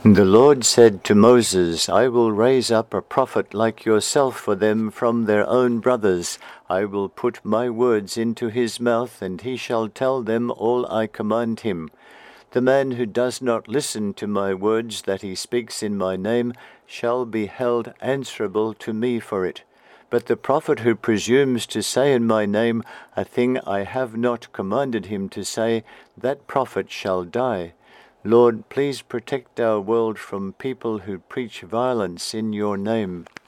The Lord said to Moses, I will raise up a prophet like yourself for them from their own brothers. I will put my words into his mouth, and he shall tell them all I command him. The man who does not listen to my words that he speaks in my name shall be held answerable to me for it. But the prophet who presumes to say in my name a thing I have not commanded him to say, that prophet shall die. Lord, please protect our world from people who preach violence in your name.